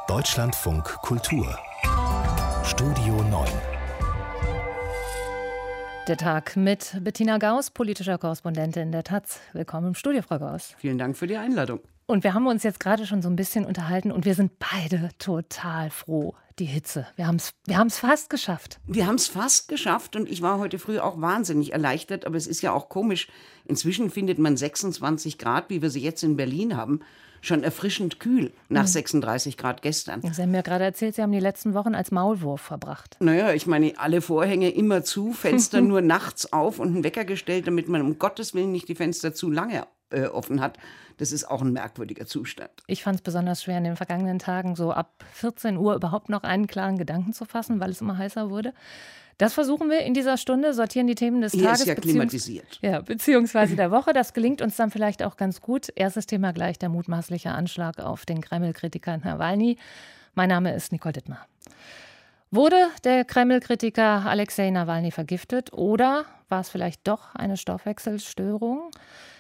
Deutschlandfunk Kultur Studio 9. Der Tag mit Bettina Gauss, politischer Korrespondentin der taz. Willkommen im Studio, Frau Gauss. Vielen Dank für die Einladung. Und wir haben uns jetzt gerade schon so ein bisschen unterhalten und wir sind beide total froh. Die Hitze. Wir haben es fast geschafft. Wir haben es fast geschafft und ich war heute früh auch wahnsinnig erleichtert. Aber es ist ja auch komisch. Inzwischen findet man 26 Grad, wie wir sie jetzt in Berlin haben, schon erfrischend kühl nach 36 Grad gestern. Sie haben mir gerade erzählt, Sie haben die letzten Wochen als Maulwurf verbracht. Naja, ich meine, alle Vorhänge immer zu, Fenster nur nachts auf und einen Wecker gestellt, damit man um Gottes Willen nicht die Fenster zu lange offen hat. Das ist auch ein merkwürdiger Zustand. Ich fand es besonders schwer, in den vergangenen Tagen so ab 14 Uhr überhaupt noch einen klaren Gedanken zu fassen, weil es immer heißer wurde. Das versuchen wir in dieser Stunde, sortieren die Themen des Hier Tages. Ist ja klimatisiert. Beziehungsweise der Woche. Das gelingt uns dann vielleicht auch ganz gut. Erstes Thema gleich der mutmaßliche Anschlag auf den Kreml-Kritiker Nawalny. Mein Name ist Nicole Dittmar. Wurde der Kreml-Kritiker Alexei Nawalny vergiftet oder war es vielleicht doch eine Stoffwechselstörung?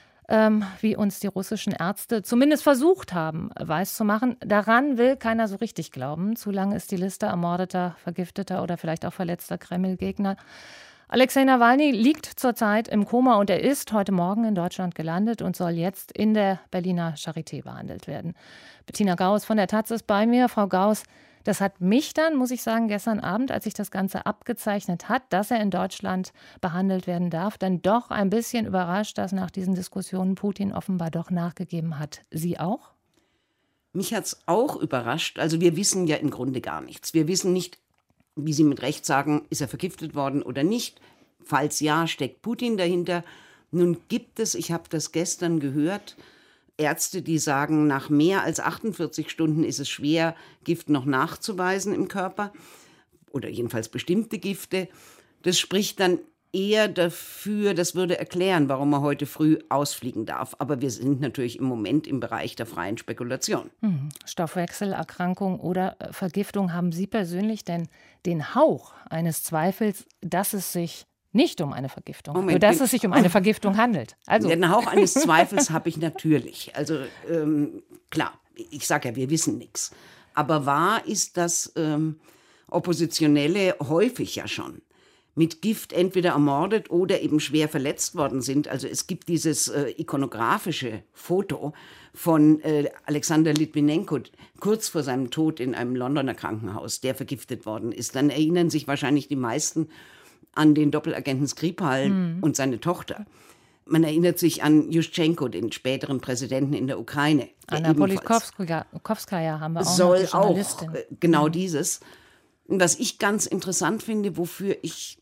Wie uns die russischen Ärzte zumindest versucht haben, weiszumachen. Daran will keiner so richtig glauben. Zu lang ist die Liste ermordeter, vergifteter oder vielleicht auch verletzter Kreml-Gegner. Alexei Nawalny liegt zurzeit im Koma und er ist heute Morgen in Deutschland gelandet und soll jetzt in der Berliner Charité behandelt werden. Bettina Gauss von der taz ist bei mir. Frau Gauss, das hat mich dann, muss ich sagen, gestern Abend, als sich das Ganze abgezeichnet hat, dass er in Deutschland behandelt werden darf, dann doch ein bisschen überrascht, dass nach diesen Diskussionen Putin offenbar doch nachgegeben hat. Sie auch? Mich hat es auch überrascht. Also wir wissen ja im Grunde gar nichts. Wir wissen nicht, wie Sie mit Recht sagen, ist er vergiftet worden oder nicht. Falls ja, steckt Putin dahinter. Nun gibt es, ich habe das gestern gehört, Ärzte, die sagen, nach mehr als 48 Stunden ist es schwer, Gift noch nachzuweisen im Körper oder jedenfalls bestimmte Gifte. Das spricht dann eher dafür, das würde erklären, warum er heute früh ausfliegen darf. Aber wir sind natürlich im Moment im Bereich der freien Spekulation. Stoffwechselerkrankung oder Vergiftung, haben Sie persönlich denn den Hauch eines Zweifels, dass es sich nicht um eine Vergiftung, dass es sich um eine Vergiftung handelt? Also. Den Hauch eines Zweifels habe ich natürlich. Also klar, ich sage ja, wir wissen nichts. Aber wahr ist, dass Oppositionelle häufig ja schon mit Gift entweder ermordet oder eben schwer verletzt worden sind. Also es gibt dieses ikonografische Foto von Alexander Litwinenko kurz vor seinem Tod in einem Londoner Krankenhaus, der vergiftet worden ist. Dann erinnern sich wahrscheinlich die meisten an den Doppelagenten Skripal und seine Tochter. Man erinnert sich an Juschenko, den späteren Präsidenten in der Ukraine. Anna Politkovskaja haben wir auch soll noch, die Journalistin. Auch genau dieses. Und was ich ganz interessant finde, wofür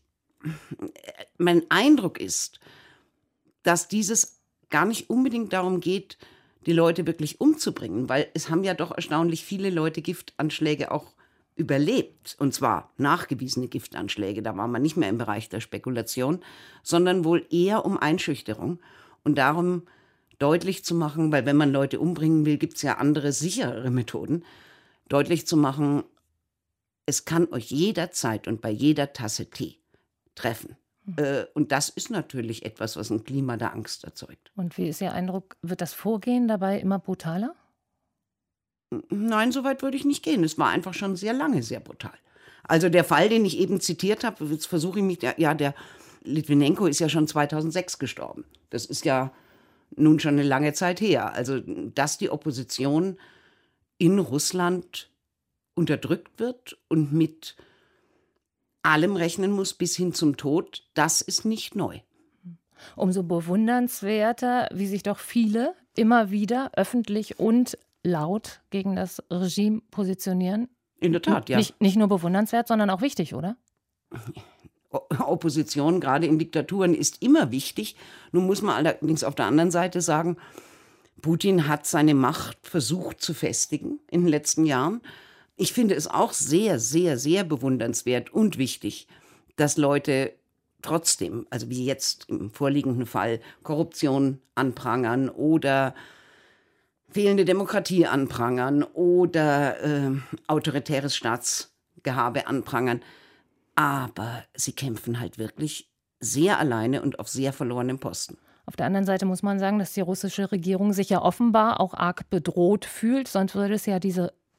mein Eindruck ist, dass dieses gar nicht unbedingt darum geht, die Leute wirklich umzubringen, weil es haben ja doch erstaunlich viele Leute Giftanschläge auch überlebt, und zwar nachgewiesene Giftanschläge, da war man nicht mehr im Bereich der Spekulation, sondern wohl eher um Einschüchterung und darum deutlich zu machen, weil wenn man Leute umbringen will, gibt es ja andere, sicherere Methoden, deutlich zu machen, es kann euch jederzeit und bei jeder Tasse Tee treffen. Und das ist natürlich etwas, was ein Klima der Angst erzeugt. Und wie ist Ihr Eindruck, wird das Vorgehen dabei immer brutaler? Nein, so weit würde ich nicht gehen. Es war einfach schon sehr lange sehr brutal. Also der Fall, den ich eben zitiert habe, jetzt versuche ich mich, der Litwinenko ist ja schon 2006 gestorben. Das ist ja nun schon eine lange Zeit her. Also, dass die Opposition in Russland unterdrückt wird und mit allem rechnen muss bis hin zum Tod, das ist nicht neu. Umso bewundernswerter, wie sich doch viele immer wieder öffentlich und laut gegen das Regime positionieren. In der Tat, ja. Nicht nur bewundernswert, sondern auch wichtig, oder? Opposition, gerade in Diktaturen, ist immer wichtig. Nun muss man allerdings auf der anderen Seite sagen, Putin hat seine Macht versucht zu festigen in den letzten Jahren. Ich finde es auch sehr, sehr, sehr bewundernswert und wichtig, dass Leute trotzdem, also wie jetzt im vorliegenden Fall, Korruption anprangern oder fehlende Demokratie anprangern oder autoritäres Staatsgehabe anprangern. Aber sie kämpfen halt wirklich sehr alleine und auf sehr verlorenem Posten. Auf der anderen Seite muss man sagen, dass die russische Regierung sich ja offenbar auch arg bedroht fühlt. Sonst würde es ja diese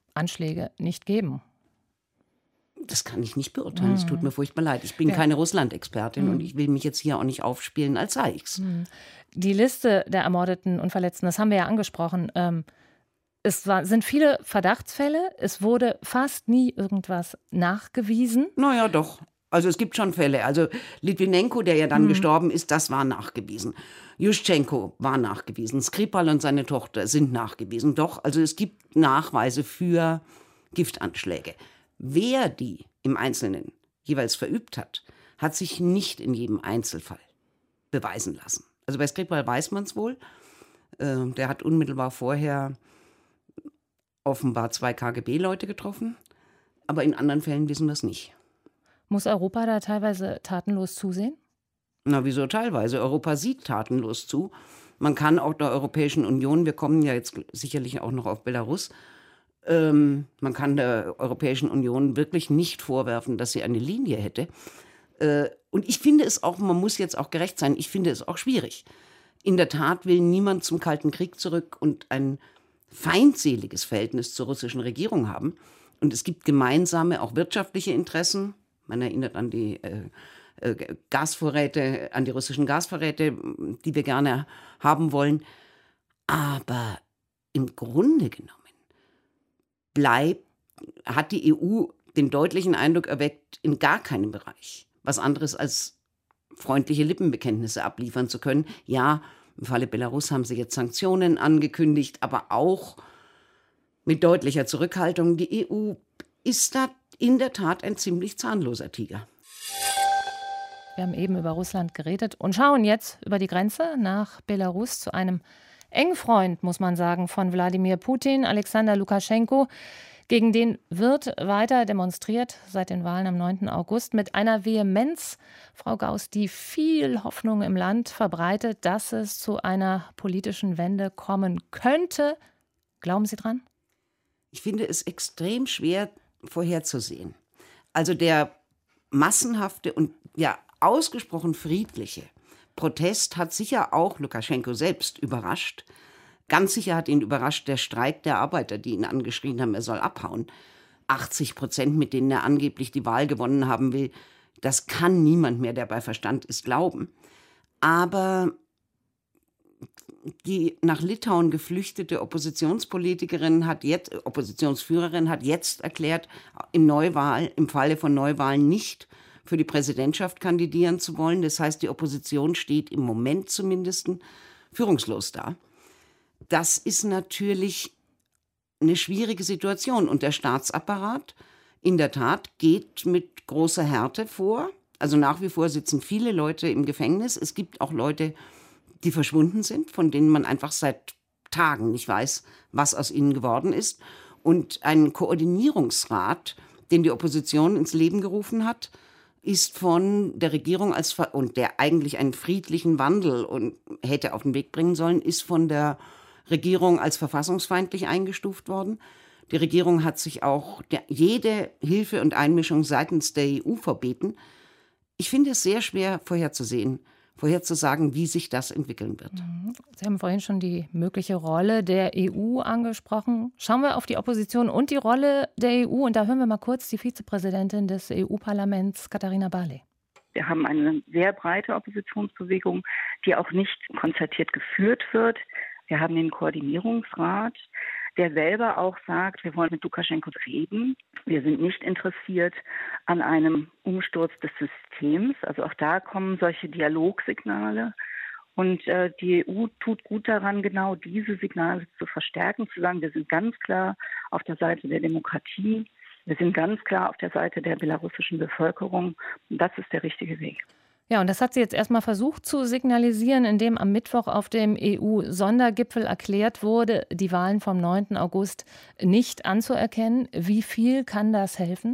Anschläge nicht geben? Das kann ich nicht beurteilen. Es tut mir furchtbar leid. Ich bin keine Russland-Expertin und ich will mich jetzt hier auch nicht aufspielen, als sei ich's. Die Liste der Ermordeten und Verletzten, das haben wir ja angesprochen. Sind viele Verdachtsfälle. Es wurde fast nie irgendwas nachgewiesen. Naja, doch. Also es gibt schon Fälle. Also Litwinenko, der ja dann gestorben ist, das war nachgewiesen. Juschenko war nachgewiesen. Skripal und seine Tochter sind nachgewiesen. Doch, also es gibt Nachweise für Giftanschläge. Wer die im Einzelnen jeweils verübt hat, hat sich nicht in jedem Einzelfall beweisen lassen. Also bei Skripal weiß man es wohl. Der hat unmittelbar vorher offenbar 2 KGB-Leute getroffen. Aber in anderen Fällen wissen wir es nicht. Muss Europa da teilweise tatenlos zusehen? Na, wieso teilweise? Europa sieht tatenlos zu. Man kann auch der Europäischen Union, wir kommen ja jetzt sicherlich auch noch auf Belarus, man kann der Europäischen Union wirklich nicht vorwerfen, dass sie eine Linie hätte. Und ich finde es auch, man muss jetzt auch gerecht sein, ich finde es auch schwierig. In der Tat will niemand zum Kalten Krieg zurück und ein feindseliges Verhältnis zur russischen Regierung haben. Und es gibt gemeinsame, auch wirtschaftliche Interessen. Man erinnert an die Gasvorräte, an die russischen Gasvorräte, die wir gerne haben wollen. Aber im Grunde genommen hat die EU den deutlichen Eindruck erweckt, in gar keinem Bereich was anderes als freundliche Lippenbekenntnisse abliefern zu können. Ja, im Falle Belarus haben sie jetzt Sanktionen angekündigt, aber auch mit deutlicher Zurückhaltung. Die EU ist da in der Tat ein ziemlich zahnloser Tiger. Wir haben eben über Russland geredet und schauen jetzt über die Grenze nach Belarus zu einem engen Freund, muss man sagen, von Wladimir Putin, Alexander Lukaschenko. Gegen den wird weiter demonstriert seit den Wahlen am 9. August mit einer Vehemenz, Frau Gauß, die viel Hoffnung im Land verbreitet, dass es zu einer politischen Wende kommen könnte. Glauben Sie dran? Ich finde es extrem schwer vorherzusehen. Also der massenhafte und ja ausgesprochen friedliche Protest hat sicher auch Lukaschenko selbst überrascht. Ganz sicher hat ihn überrascht der Streik der Arbeiter, die ihn angeschrien haben, er soll abhauen. 80%, mit denen er angeblich die Wahl gewonnen haben will, das kann niemand mehr, der bei Verstand ist, glauben. Aber die nach Litauen geflüchtete Oppositionsführerin hat jetzt erklärt, im Falle von Neuwahlen nicht für die Präsidentschaft kandidieren zu wollen. Das heißt, die Opposition steht im Moment zumindest führungslos da. Das ist natürlich eine schwierige Situation. Und der Staatsapparat in der Tat geht mit großer Härte vor. Also nach wie vor sitzen viele Leute im Gefängnis. Es gibt auch Leute, die verschwunden sind, von denen man einfach seit Tagen nicht weiß, was aus ihnen geworden ist. Und ein Koordinierungsrat, den die Opposition ins Leben gerufen hat, ist von der Regierung und der eigentlich einen friedlichen Wandel und hätte auf den Weg bringen sollen, ist von der Regierung als verfassungsfeindlich eingestuft worden. Die Regierung hat sich auch jede Hilfe und Einmischung seitens der EU verbeten. Ich finde es sehr schwer vorherzusagen, wie sich das entwickeln wird. Sie haben vorhin schon die mögliche Rolle der EU angesprochen. Schauen wir auf die Opposition und die Rolle der EU. Und da hören wir mal kurz die Vizepräsidentin des EU-Parlaments, Katharina Barley. Wir haben eine sehr breite Oppositionsbewegung, die auch nicht konzertiert geführt wird. Wir haben den Koordinierungsrat, der selber auch sagt, wir wollen mit Lukaschenko reden. Wir sind nicht interessiert an einem Umsturz des Systems. Also auch da kommen solche Dialogsignale. Und die EU tut gut daran, genau diese Signale zu verstärken, zu sagen, wir sind ganz klar auf der Seite der Demokratie. Wir sind ganz klar auf der Seite der belarussischen Bevölkerung. Und das ist der richtige Weg. Ja, und das hat sie jetzt erstmal versucht zu signalisieren, indem am Mittwoch auf dem EU-Sondergipfel erklärt wurde, die Wahlen vom 9. August nicht anzuerkennen. Wie viel kann das helfen?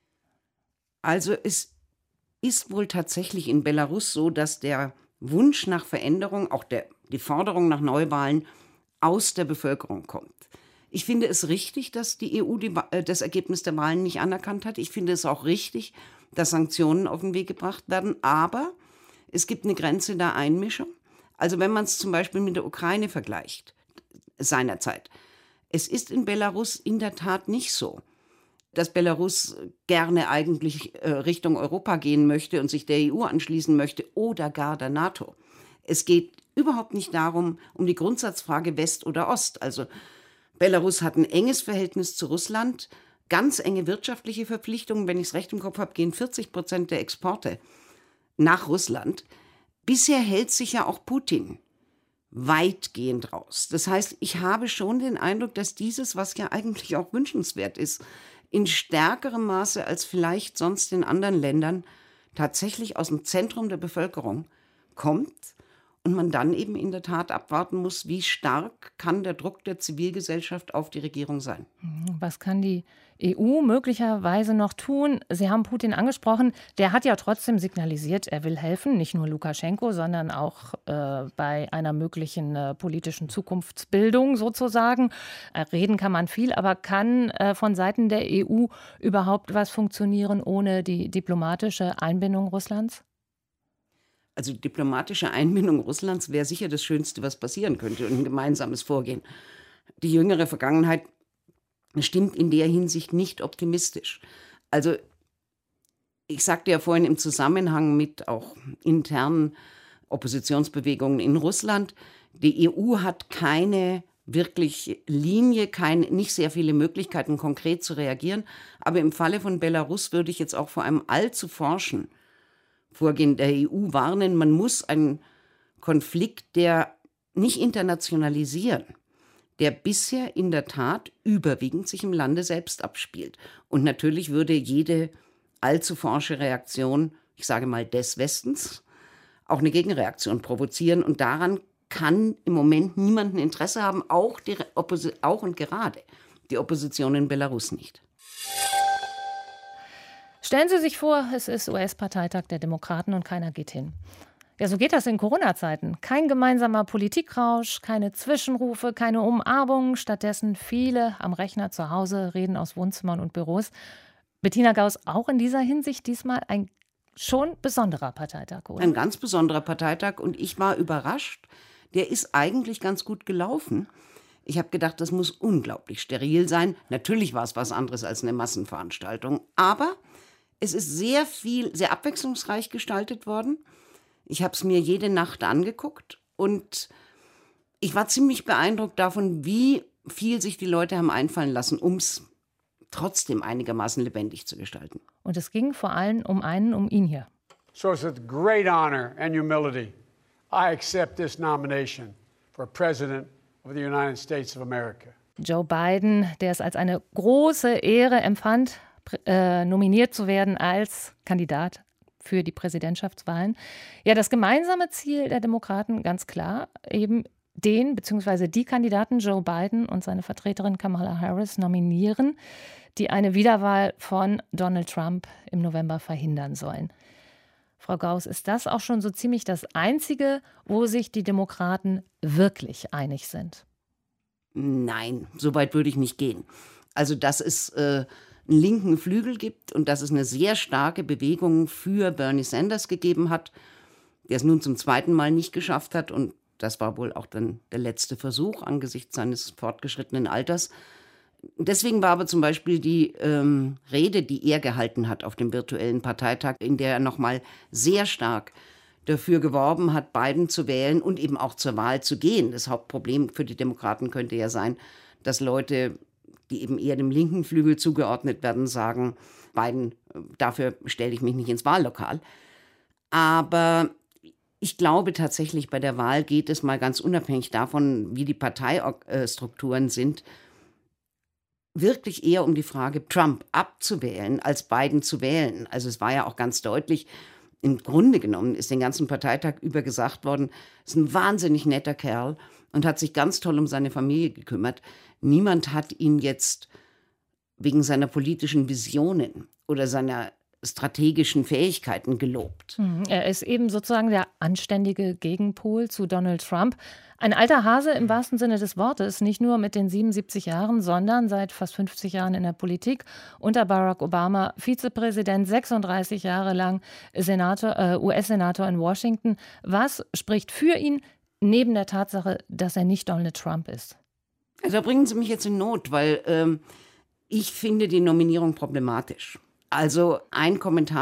Also es ist wohl tatsächlich in Belarus so, dass der Wunsch nach Veränderung, auch die Forderung nach Neuwahlen aus der Bevölkerung kommt. Ich finde es richtig, dass die EU das Ergebnis der Wahlen nicht anerkannt hat. Ich finde es auch richtig, dass Sanktionen auf den Weg gebracht werden. Aber es gibt eine Grenze der Einmischung. Also wenn man es zum Beispiel mit der Ukraine vergleicht, seinerzeit. Es ist in Belarus in der Tat nicht so, dass Belarus gerne eigentlich Richtung Europa gehen möchte und sich der EU anschließen möchte oder gar der NATO. Es geht überhaupt nicht darum, um die Grundsatzfrage West oder Ost. Also Belarus hat ein enges Verhältnis zu Russland, ganz enge wirtschaftliche Verpflichtungen. Wenn ich es recht im Kopf habe, gehen 40% der Exporte nach Russland. Bisher hält sich ja auch Putin weitgehend raus. Das heißt, ich habe schon den Eindruck, dass dieses, was ja eigentlich auch wünschenswert ist, in stärkerem Maße als vielleicht sonst in anderen Ländern tatsächlich aus dem Zentrum der Bevölkerung kommt und man dann eben in der Tat abwarten muss, wie stark kann der Druck der Zivilgesellschaft auf die Regierung sein. Was kann die EU möglicherweise noch tun? Sie haben Putin angesprochen. Der hat ja trotzdem signalisiert, er will helfen, nicht nur Lukaschenko, sondern auch bei einer möglichen politischen Zukunftsbildung sozusagen. Reden kann man viel, aber kann von Seiten der EU überhaupt was funktionieren ohne die diplomatische Einbindung Russlands? Also diplomatische Einbindung Russlands wäre sicher das Schönste, was passieren könnte, und ein gemeinsames Vorgehen. Die jüngere Vergangenheit stimmt in der Hinsicht nicht optimistisch. Also ich sagte ja vorhin im Zusammenhang mit auch internen Oppositionsbewegungen in Russland, die EU hat keine wirklich Linie, nicht sehr viele Möglichkeiten, konkret zu reagieren. Aber im Falle von Belarus würde ich jetzt auch vor einem allzu forschen Vorgehen der EU warnen. Man muss einen Konflikt, der nicht internationalisieren, der bisher in der Tat überwiegend sich im Lande selbst abspielt. Und natürlich würde jede allzu forsche Reaktion, ich sage mal des Westens, auch eine Gegenreaktion provozieren. Und daran kann im Moment niemand ein Interesse haben, auch und gerade die Opposition in Belarus nicht. Stellen Sie sich vor, es ist US-Parteitag der Demokraten und keiner geht hin. Ja, so geht das in Corona-Zeiten. Kein gemeinsamer Politikrausch, keine Zwischenrufe, keine Umarmungen. Stattdessen viele am Rechner zu Hause, reden aus Wohnzimmern und Büros. Bettina Gauss, auch in dieser Hinsicht diesmal ein schon besonderer Parteitag, oder? Ein ganz besonderer Parteitag, und ich war überrascht. Der ist eigentlich ganz gut gelaufen. Ich habe gedacht, das muss unglaublich steril sein. Natürlich war es was anderes als eine Massenveranstaltung, aber es ist sehr abwechslungsreich gestaltet worden. Ich habe es mir jede Nacht angeguckt und ich war ziemlich beeindruckt davon, wie viel sich die Leute haben einfallen lassen, um es trotzdem einigermaßen lebendig zu gestalten. Und es ging vor allem um ihn hier. So it's with great honor and humility I accept this nomination for President of the United States of America. Joe Biden, der es als eine große Ehre empfand, nominiert zu werden als Kandidat für die Präsidentschaftswahlen. Ja, das gemeinsame Ziel der Demokraten, ganz klar, eben den bzw. die Kandidaten Joe Biden und seine Vertreterin Kamala Harris nominieren, die eine Wiederwahl von Donald Trump im November verhindern sollen. Frau Gauss, ist das auch schon so ziemlich das Einzige, wo sich die Demokraten wirklich einig sind? Nein, so weit würde ich nicht gehen. Also, dass es einen linken Flügel gibt und dass es eine sehr starke Bewegung für Bernie Sanders gegeben hat, der es nun zum zweiten Mal nicht geschafft hat. Und das war wohl auch dann der letzte Versuch angesichts seines fortgeschrittenen Alters. Deswegen war aber zum Beispiel die Rede, die er gehalten hat auf dem virtuellen Parteitag, in der er nochmal sehr stark dafür geworben hat, Biden zu wählen und eben auch zur Wahl zu gehen. Das Hauptproblem für die Demokraten könnte ja sein, dass Leute, die eben eher dem linken Flügel zugeordnet werden, sagen, Biden, dafür stelle ich mich nicht ins Wahllokal. Aber ich glaube tatsächlich, bei der Wahl geht es mal ganz unabhängig davon, wie die Parteistrukturen sind, wirklich eher um die Frage, Trump abzuwählen, als Biden zu wählen. Also es war ja auch ganz deutlich, im Grunde genommen ist den ganzen Parteitag über gesagt worden, ist ein wahnsinnig netter Kerl und hat sich ganz toll um seine Familie gekümmert. Niemand hat ihn jetzt wegen seiner politischen Visionen oder seiner strategischen Fähigkeiten gelobt. Er ist eben sozusagen der anständige Gegenpol zu Donald Trump. Ein alter Hase im wahrsten Sinne des Wortes, nicht nur mit den 77 Jahren, sondern seit fast 50 Jahren in der Politik. Unter Barack Obama Vizepräsident, 36 Jahre lang US-Senator in Washington. Was spricht für ihn, neben der Tatsache, dass er nicht Donald Trump ist? Also da bringen Sie mich jetzt in Not, weil ich finde die Nominierung problematisch. Also ein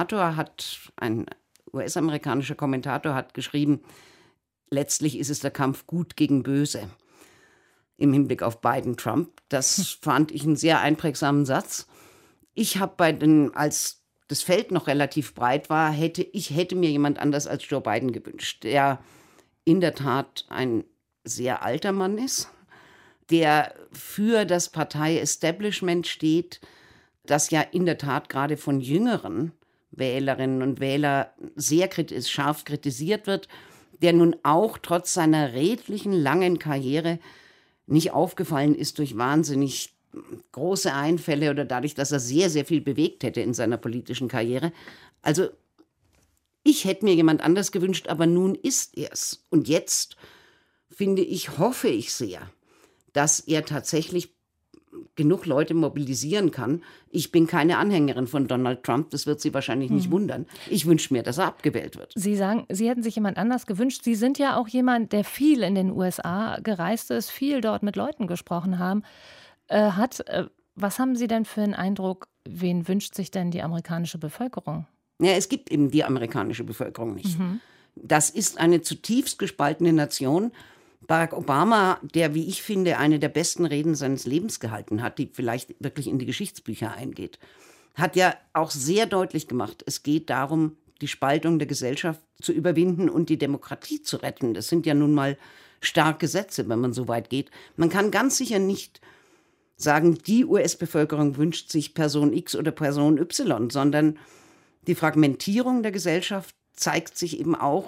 US-amerikanischer Kommentator hat geschrieben, letztlich ist es der Kampf Gut gegen Böse im Hinblick auf Biden-Trump. Das fand ich einen sehr einprägsamen Satz. Ich habe als das Feld noch relativ breit war, hätte mir jemand anders als Joe Biden gewünscht, der in der Tat ein sehr alter Mann ist, der für das Partei-Establishment steht, das ja in der Tat gerade von jüngeren Wählerinnen und Wählern sehr scharf kritisiert wird, der nun auch trotz seiner redlichen langen Karriere nicht aufgefallen ist durch wahnsinnig große Einfälle oder dadurch, dass er sehr, sehr viel bewegt hätte in seiner politischen Karriere. Also ich hätte mir jemand anders gewünscht, aber nun ist er es. Und jetzt hoffe ich sehr, dass er tatsächlich genug Leute mobilisieren kann. Ich bin keine Anhängerin von Donald Trump, das wird Sie wahrscheinlich nicht wundern. Ich wünsche mir, dass er abgewählt wird. Sie sagen, Sie hätten sich jemand anders gewünscht. Sie sind ja auch jemand, der viel in den USA gereist ist, viel dort mit Leuten gesprochen hat. Was haben Sie denn für einen Eindruck, wen wünscht sich denn die amerikanische Bevölkerung? Ja, es gibt eben die amerikanische Bevölkerung nicht. Das ist eine zutiefst gespaltene Nation. Barack Obama, der, wie ich finde, eine der besten Reden seines Lebens gehalten hat, die vielleicht wirklich in die Geschichtsbücher eingeht, hat ja auch sehr deutlich gemacht, es geht darum, die Spaltung der Gesellschaft zu überwinden und die Demokratie zu retten. Das sind ja nun mal starke Sätze, wenn man so weit geht. Man kann ganz sicher nicht sagen, die US-Bevölkerung wünscht sich Person X oder Person Y, sondern die Fragmentierung der Gesellschaft zeigte sich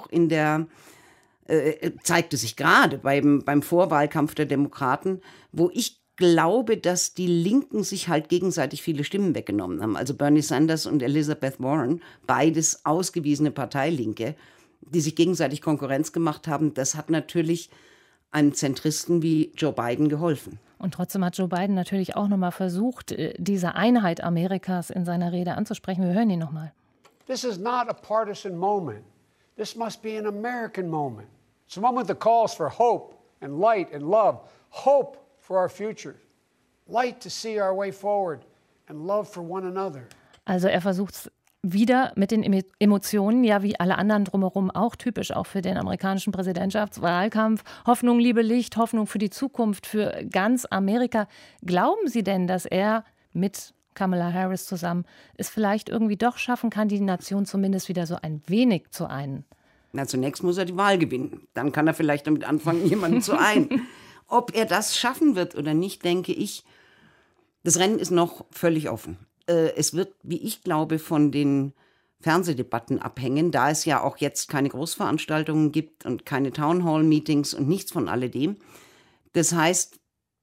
gerade beim Vorwahlkampf der Demokraten, wo ich glaube, dass die Linken sich halt gegenseitig viele Stimmen weggenommen haben. Also Bernie Sanders und Elizabeth Warren, beides ausgewiesene Parteilinke, die sich gegenseitig Konkurrenz gemacht haben. Das hat natürlich einem Zentristen wie Joe Biden geholfen. Und trotzdem hat Joe Biden natürlich auch nochmal versucht, diese Einheit Amerikas in seiner Rede anzusprechen. Wir hören ihn nochmal. This is not a partisan moment. This must be an American moment. It's a moment that calls for hope and light and love. Hope for our future. Light to see our way forward and love for one another. Also er versucht es wieder mit den Emotionen, ja wie alle anderen drumherum, auch typisch auch für den amerikanischen Präsidentschaftswahlkampf. Hoffnung, Liebe, Licht, Hoffnung für die Zukunft, für ganz Amerika. Glauben Sie denn, dass er mit Kamala Harris zusammen es vielleicht irgendwie doch schaffen kann, die Nation zumindest wieder so ein wenig zu einen? Na, zunächst muss er die Wahl gewinnen. Dann kann er vielleicht damit anfangen, jemanden zu einen. Ob er das schaffen wird oder nicht, denke ich, das Rennen ist noch völlig offen. Es wird, wie ich glaube, von den Fernsehdebatten abhängen, da es ja auch jetzt keine Großveranstaltungen gibt und keine Townhall-Meetings und nichts von alledem. Das heißt,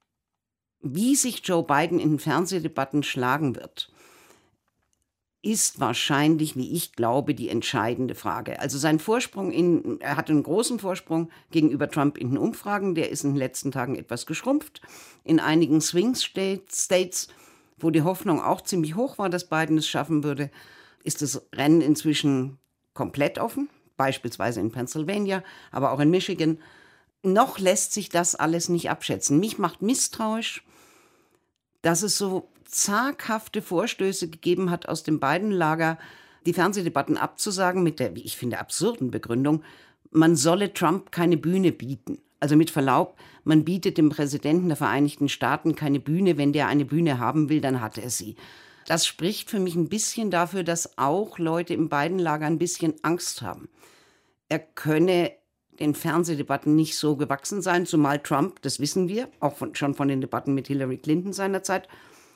wie sich Joe Biden in den Fernsehdebatten schlagen wird, ist wahrscheinlich, wie ich glaube, die entscheidende Frage. Also sein Vorsprung, er hatte einen großen Vorsprung gegenüber Trump in den Umfragen, der ist in den letzten Tagen etwas geschrumpft. In einigen Swing-States, wo die Hoffnung auch ziemlich hoch war, dass Biden es schaffen würde, ist das Rennen inzwischen komplett offen, beispielsweise in Pennsylvania, aber auch in Michigan. Noch lässt sich das alles nicht abschätzen. Mich macht misstrauisch, dass es so zaghafte Vorstöße gegeben hat aus dem Biden-Lager, die Fernsehdebatten abzusagen mit der, wie ich finde, absurden Begründung, man solle Trump keine Bühne bieten. Also mit Verlaub, man bietet dem Präsidenten der Vereinigten Staaten keine Bühne. Wenn der eine Bühne haben will, dann hat er sie. Das spricht für mich ein bisschen dafür, dass auch Leute im Biden-Lager ein bisschen Angst haben. Er könne den Fernsehdebatten nicht so gewachsen sein, zumal Trump, das wissen wir, auch schon von den Debatten mit Hillary Clinton seinerzeit,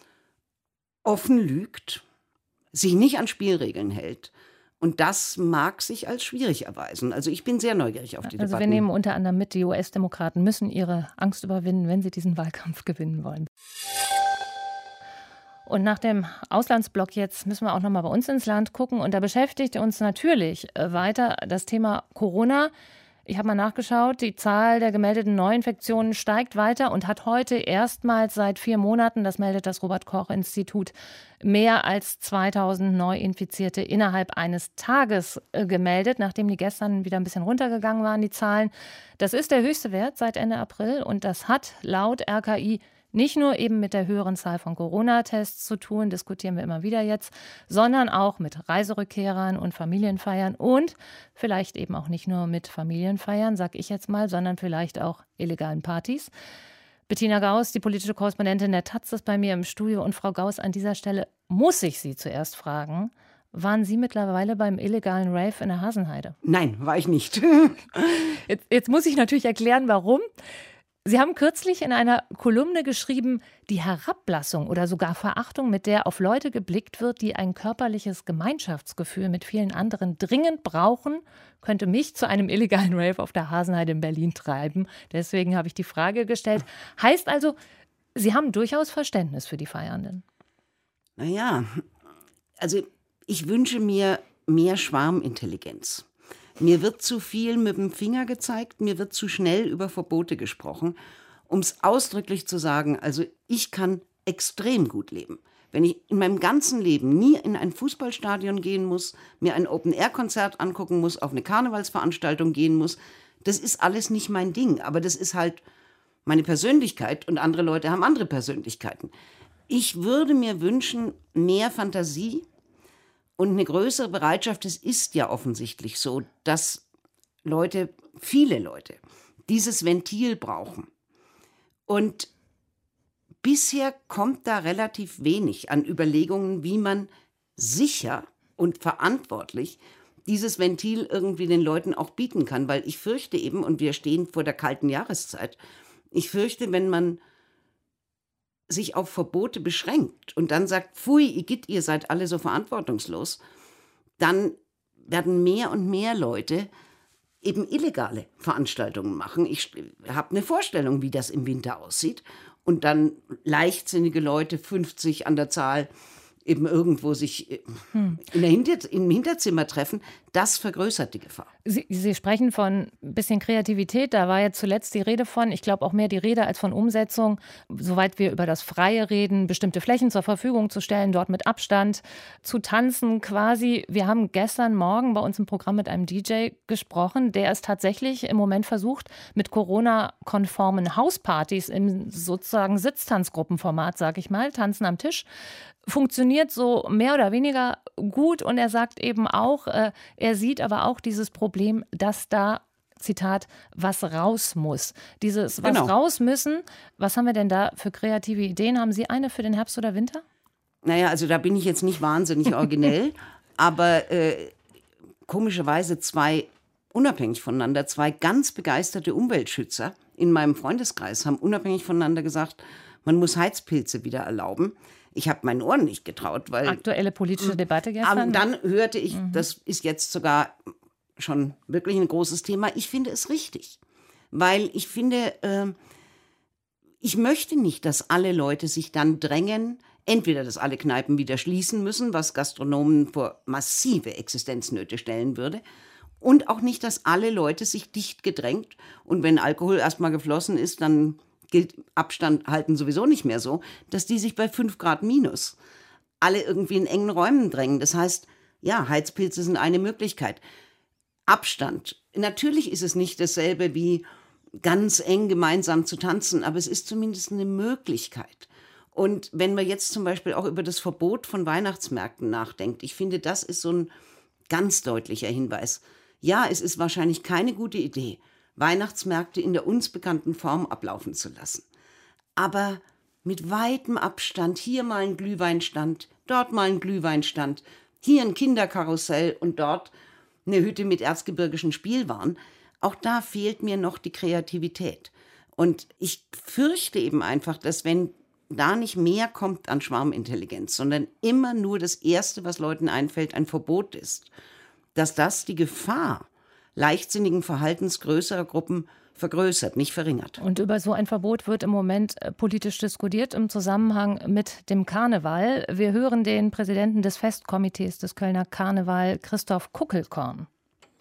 offen lügt, sich nicht an Spielregeln hält. Und das mag sich als schwierig erweisen. Also ich bin sehr neugierig auf die Debatten. Also wir nehmen unter anderem mit, die US-Demokraten müssen ihre Angst überwinden, wenn sie diesen Wahlkampf gewinnen wollen. Und nach dem Auslandsblock jetzt müssen wir auch noch mal bei uns ins Land gucken. Und da beschäftigt uns natürlich weiter das Thema Corona. Ich habe mal nachgeschaut, die Zahl der gemeldeten Neuinfektionen steigt weiter und hat heute erstmals seit 4 Monaten, das meldet das Robert-Koch-Institut, mehr als 2000 Neuinfizierte innerhalb eines Tages gemeldet, nachdem die gestern wieder ein bisschen runtergegangen waren, die Zahlen. Das ist der höchste Wert seit Ende April und das hat laut RKI nicht nur eben mit der höheren Zahl von Corona-Tests zu tun, diskutieren wir immer wieder jetzt, sondern auch mit Reiserückkehrern und Familienfeiern und vielleicht eben auch nicht nur mit Familienfeiern, sag ich jetzt mal, sondern vielleicht auch illegalen Partys. Bettina Gauss, die politische Korrespondentin der taz, ist bei mir im Studio. Und Frau Gauss, an dieser Stelle muss ich Sie zuerst fragen, waren Sie mittlerweile beim illegalen Rave in der Hasenheide? Nein, war ich nicht. Jetzt muss ich natürlich erklären, warum. Sie haben kürzlich in einer Kolumne geschrieben, die Herablassung oder sogar Verachtung, mit der auf Leute geblickt wird, die ein körperliches Gemeinschaftsgefühl mit vielen anderen dringend brauchen, könnte mich zu einem illegalen Rave auf der Hasenheide in Berlin treiben. Deswegen habe ich die Frage gestellt. Heißt also, Sie haben durchaus Verständnis für die Feiernden? Naja, also ich wünsche mir mehr Schwarmintelligenz. Mir wird zu viel mit dem Finger gezeigt, mir wird zu schnell über Verbote gesprochen. Um es ausdrücklich zu sagen, also ich kann extrem gut leben. Wenn ich in meinem ganzen Leben nie in ein Fußballstadion gehen muss, mir ein Open-Air-Konzert angucken muss, auf eine Karnevalsveranstaltung gehen muss, das ist alles nicht mein Ding. Aber das ist halt meine Persönlichkeit und andere Leute haben andere Persönlichkeiten. Ich würde mir wünschen, mehr Fantasie und eine größere Bereitschaft. Es ist ja offensichtlich so, dass Leute, viele Leute, dieses Ventil brauchen. Und bisher kommt da relativ wenig an Überlegungen, wie man sicher und verantwortlich dieses Ventil irgendwie den Leuten auch bieten kann. Weil ich fürchte eben, und wir stehen vor der kalten Jahreszeit, ich fürchte, wenn man sich auf Verbote beschränkt und dann sagt, pfui, Igitt, ihr seid alle so verantwortungslos, dann werden mehr und mehr Leute eben illegale Veranstaltungen machen. Ich habe eine Vorstellung, wie das im Winter aussieht. Und dann leichtsinnige Leute, 50 an der Zahl, eben irgendwo sich im Hinterzimmer treffen, das vergrößert die Gefahr. Sie sprechen von ein bisschen Kreativität, da war ja zuletzt die Rede von, ich glaube auch mehr die Rede als von Umsetzung, soweit wir über das Freie reden, bestimmte Flächen zur Verfügung zu stellen, dort mit Abstand zu tanzen quasi. Wir haben gestern Morgen bei uns im Programm mit einem DJ gesprochen, der es tatsächlich im Moment versucht, mit Corona-konformen Hauspartys im sozusagen Sitztanzgruppenformat, sag ich mal, Tanzen am Tisch, funktioniert so mehr oder weniger gut und er sagt eben auch, er sieht aber auch dieses Problem, dass da, Zitat, was raus muss. Dieses was raus müssen, was haben wir denn da für kreative Ideen? Haben Sie eine für den Herbst oder Winter? Naja, also da bin ich jetzt nicht wahnsinnig originell, aber komischerweise unabhängig voneinander, zwei ganz begeisterte Umweltschützer in meinem Freundeskreis haben unabhängig voneinander gesagt, man muss Heizpilze wieder erlauben. Ich habe meinen Ohren nicht getraut, weil... Aktuelle politische Debatte gestern. Dann hörte ich, das ist jetzt sogar schon wirklich ein großes Thema. Ich finde es richtig, weil ich finde, ich möchte nicht, dass alle Leute sich dann drängen, entweder, dass alle Kneipen wieder schließen müssen, was Gastronomen vor massive Existenznöte stellen würde, und auch nicht, dass alle Leute sich dicht gedrängt und wenn Alkohol erstmal geflossen ist, dann gilt Abstand halten sowieso nicht mehr so, dass die sich bei 5 Grad minus alle irgendwie in engen Räumen drängen. Das heißt, ja, Heizpilze sind eine Möglichkeit. Abstand. Natürlich ist es nicht dasselbe wie ganz eng gemeinsam zu tanzen, aber es ist zumindest eine Möglichkeit. Und wenn man jetzt zum Beispiel auch über das Verbot von Weihnachtsmärkten nachdenkt, ich finde, das ist so ein ganz deutlicher Hinweis. Ja, es ist wahrscheinlich keine gute Idee, Weihnachtsmärkte in der uns bekannten Form ablaufen zu lassen. Aber mit weitem Abstand, hier mal ein Glühweinstand, dort mal ein Glühweinstand, hier ein Kinderkarussell und dort eine Hütte mit erzgebirgischen Spielwaren. Auch da fehlt mir noch die Kreativität. Und ich fürchte eben einfach, dass wenn da nicht mehr kommt an Schwarmintelligenz, sondern immer nur das Erste, was Leuten einfällt, ein Verbot ist, dass das die Gefahr leichtsinnigen Verhaltens größerer Gruppen vergrößert, nicht verringert. Und über so ein Verbot wird im Moment politisch diskutiert im Zusammenhang mit dem Karneval. Wir hören den Präsidenten des Festkomitees des Kölner Karneval, Christoph Kuckelkorn.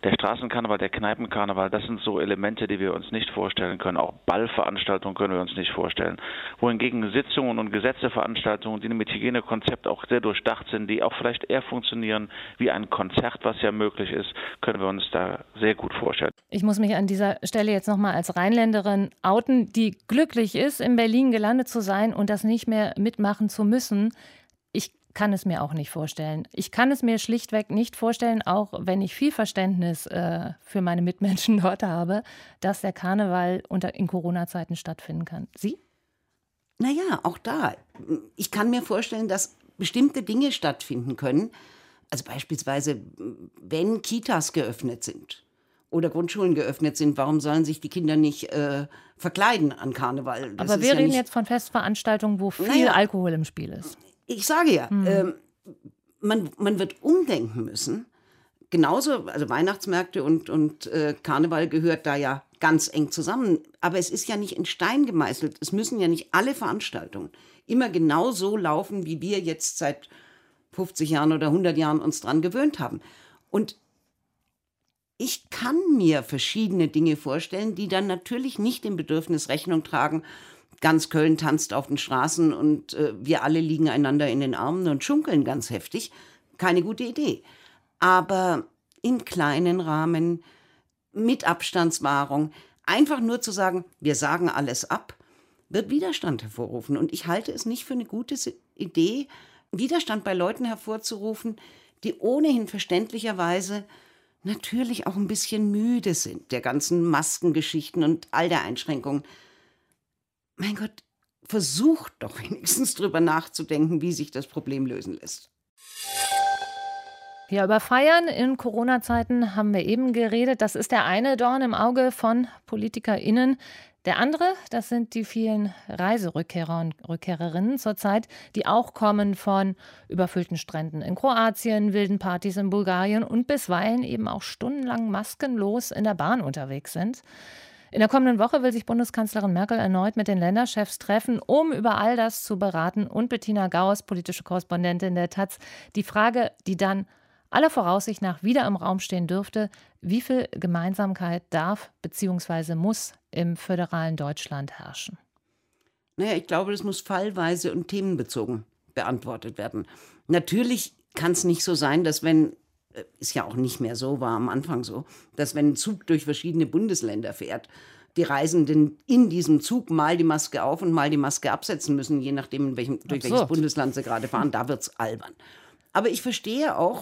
Der Straßenkarneval, der Kneipenkarneval, das sind so Elemente, die wir uns nicht vorstellen können. Auch Ballveranstaltungen können wir uns nicht vorstellen. Wohingegen Sitzungen und Gesetzeveranstaltungen, die mit Hygienekonzept auch sehr durchdacht sind, die auch vielleicht eher funktionieren wie ein Konzert, was ja möglich ist, können wir uns da sehr gut vorstellen. Ich muss mich an dieser Stelle jetzt nochmal als Rheinländerin outen, die glücklich ist, in Berlin gelandet zu sein und das nicht mehr mitmachen zu müssen. Ich kann es mir auch nicht vorstellen. Ich kann es mir schlichtweg nicht vorstellen, auch wenn ich viel Verständnis für meine Mitmenschen dort habe, dass der Karneval in Corona-Zeiten stattfinden kann. Sie? Naja, auch da. Ich kann mir vorstellen, dass bestimmte Dinge stattfinden können. Also beispielsweise, wenn Kitas geöffnet sind oder Grundschulen geöffnet sind, warum sollen sich die Kinder nicht verkleiden an Karneval? Das aber wir reden jetzt von Festveranstaltungen, wo viel Alkohol im Spiel ist. Ich sage ja, man wird umdenken müssen. Genauso, also Weihnachtsmärkte und Karneval gehört da ja ganz eng zusammen. Aber es ist ja nicht in Stein gemeißelt. Es müssen ja nicht alle Veranstaltungen immer genau so laufen, wie wir jetzt seit 50 Jahren oder 100 Jahren uns dran gewöhnt haben. Und ich kann mir verschiedene Dinge vorstellen, die dann natürlich nicht dem Bedürfnis Rechnung tragen. Ganz Köln tanzt auf den Straßen und wir alle liegen einander in den Armen und schunkeln ganz heftig. Keine gute Idee. Aber in kleinen Rahmen, mit Abstandswahrung, einfach nur zu sagen, wir sagen alles ab, wird Widerstand hervorrufen. Und ich halte es nicht für eine gute Idee, Widerstand bei Leuten hervorzurufen, die ohnehin verständlicherweise natürlich auch ein bisschen müde sind, der ganzen Maskengeschichten und all der Einschränkungen. Mein Gott, versucht doch wenigstens drüber nachzudenken, wie sich das Problem lösen lässt. Ja, über Feiern in Corona-Zeiten haben wir eben geredet. Das ist der eine Dorn im Auge von PolitikerInnen. Der andere, das sind die vielen Reiserückkehrer und Rückkehrerinnen zurzeit, die auch kommen von überfüllten Stränden in Kroatien, wilden Partys in Bulgarien und bisweilen eben auch stundenlang maskenlos in der Bahn unterwegs sind. In der kommenden Woche will sich Bundeskanzlerin Merkel erneut mit den Länderchefs treffen, um über all das zu beraten. Und Bettina Gauss, politische Korrespondentin der taz, die Frage, die dann aller Voraussicht nach wieder im Raum stehen dürfte: Wie viel Gemeinsamkeit darf bzw. muss im föderalen Deutschland herrschen? Naja, ich glaube, das muss fallweise und themenbezogen beantwortet werden. Natürlich kann es nicht so sein, dass ist ja auch nicht mehr so, war am Anfang so, dass wenn ein Zug durch verschiedene Bundesländer fährt, die Reisenden in diesem Zug mal die Maske auf und mal die Maske absetzen müssen, je nachdem, durch welches Bundesland sie gerade fahren. Da wird es albern. Aber ich verstehe auch,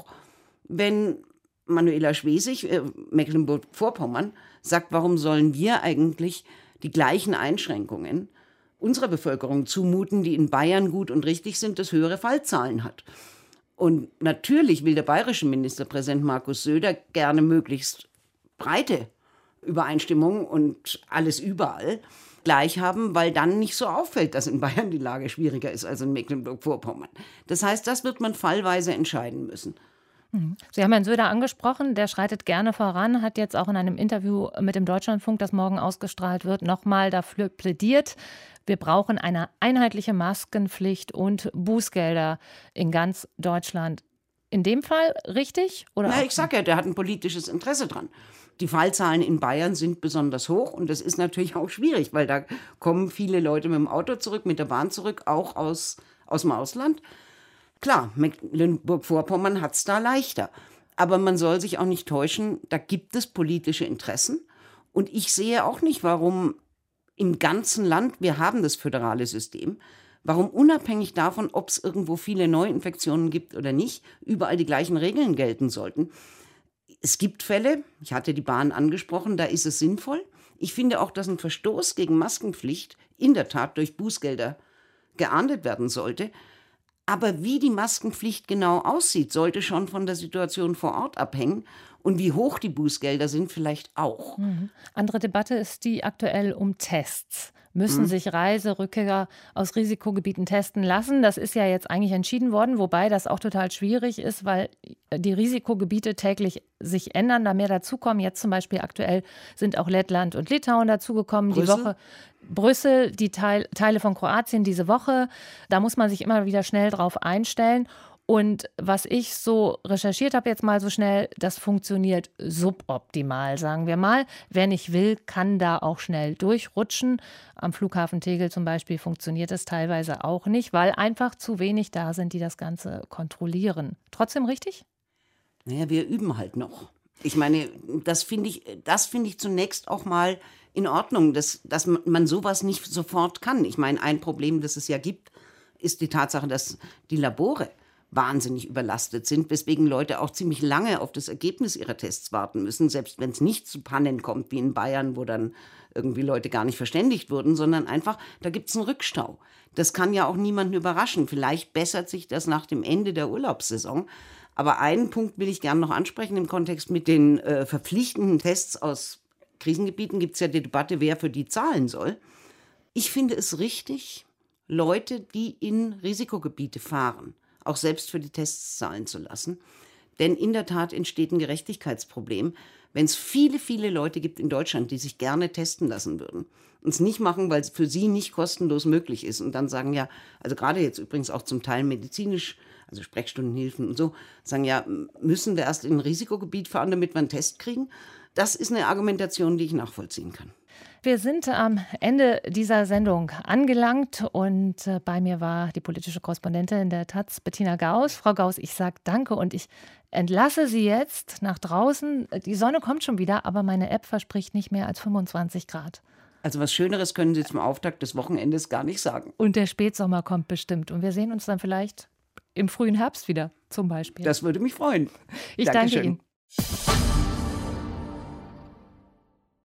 wenn Manuela Schwesig, Mecklenburg-Vorpommern, sagt, warum sollen wir eigentlich die gleichen Einschränkungen unserer Bevölkerung zumuten, die in Bayern gut und richtig sind, das höhere Fallzahlen hat. Und natürlich will der bayerische Ministerpräsident Markus Söder gerne möglichst breite Übereinstimmung und alles überall gleich haben, weil dann nicht so auffällt, dass in Bayern die Lage schwieriger ist als in Mecklenburg-Vorpommern. Das heißt, das wird man fallweise entscheiden müssen. Sie haben Herrn Söder angesprochen, der schreitet gerne voran, hat jetzt auch in einem Interview mit dem Deutschlandfunk, das morgen ausgestrahlt wird, nochmal dafür plädiert: Wir brauchen eine einheitliche Maskenpflicht und Bußgelder in ganz Deutschland. In dem Fall richtig? Oder ich sage ja, der hat ein politisches Interesse dran. Die Fallzahlen in Bayern sind besonders hoch und das ist natürlich auch schwierig, weil da kommen viele Leute mit dem Auto zurück, mit der Bahn zurück, auch aus dem Ausland. Klar, Mecklenburg-Vorpommern hat es da leichter. Aber man soll sich auch nicht täuschen, da gibt es politische Interessen. Und ich sehe auch nicht, warum im ganzen Land, wir haben das föderale System, warum unabhängig davon, ob es irgendwo viele Neuinfektionen gibt oder nicht, überall die gleichen Regeln gelten sollten. Es gibt Fälle, ich hatte die Bahn angesprochen, da ist es sinnvoll. Ich finde auch, dass ein Verstoß gegen Maskenpflicht in der Tat durch Bußgelder geahndet werden sollte. Aber wie die Maskenpflicht genau aussieht, sollte schon von der Situation vor Ort abhängen. Und wie hoch die Bußgelder sind, vielleicht auch. Andere Debatte ist die aktuell um Tests. Müssen sich Reiserückkehrer aus Risikogebieten testen lassen? Das ist ja jetzt eigentlich entschieden worden, wobei das auch total schwierig ist, weil die Risikogebiete täglich sich ändern, da mehr dazukommen. Jetzt zum Beispiel aktuell sind auch Lettland und Litauen dazugekommen. Die Woche Brüssel, die Teile von Kroatien diese Woche. Da muss man sich immer wieder schnell drauf einstellen. Und was ich so recherchiert habe jetzt mal so schnell, das funktioniert suboptimal, sagen wir mal. Wer nicht will, kann da auch schnell durchrutschen. Am Flughafen Tegel zum Beispiel funktioniert es teilweise auch nicht, weil einfach zu wenig da sind, die das Ganze kontrollieren. Trotzdem richtig? Naja, wir üben halt noch. Ich meine, das finde ich zunächst auch mal in Ordnung, dass man sowas nicht sofort kann. Ich meine, ein Problem, das es ja gibt, ist die Tatsache, dass die Labore wahnsinnig überlastet sind, weswegen Leute auch ziemlich lange auf das Ergebnis ihrer Tests warten müssen, selbst wenn es nicht zu Pannen kommt, wie in Bayern, wo dann irgendwie Leute gar nicht verständigt wurden, sondern einfach, da gibt es einen Rückstau. Das kann ja auch niemanden überraschen. Vielleicht bessert sich das nach dem Ende der Urlaubssaison. Aber einen Punkt will ich gerne noch ansprechen im Kontext mit den verpflichtenden Tests aus Krisengebieten. Gibt es ja die Debatte, wer für die zahlen soll. Ich finde es richtig, Leute, die in Risikogebiete fahren, auch selbst für die Tests zahlen zu lassen. Denn in der Tat entsteht ein Gerechtigkeitsproblem, wenn es viele, viele Leute gibt in Deutschland, die sich gerne testen lassen würden. Und es nicht machen, weil es für sie nicht kostenlos möglich ist. Und dann sagen ja, also gerade jetzt übrigens auch zum Teil medizinisch, also Sprechstundenhilfen und so, sagen ja, müssen wir erst in ein Risikogebiet fahren, damit wir einen Test kriegen? Das ist eine Argumentation, die ich nachvollziehen kann. Wir sind am Ende dieser Sendung angelangt und bei mir war die politische Korrespondentin der taz, Bettina Gauss. Frau Gauss, ich sage danke und ich entlasse Sie jetzt nach draußen. Die Sonne kommt schon wieder, aber meine App verspricht nicht mehr als 25 Grad. Also was Schöneres können Sie zum Auftakt des Wochenendes gar nicht sagen. Und der Spätsommer kommt bestimmt und wir sehen uns dann vielleicht im frühen Herbst wieder zum Beispiel. Das würde mich freuen. Ich danke Ihnen.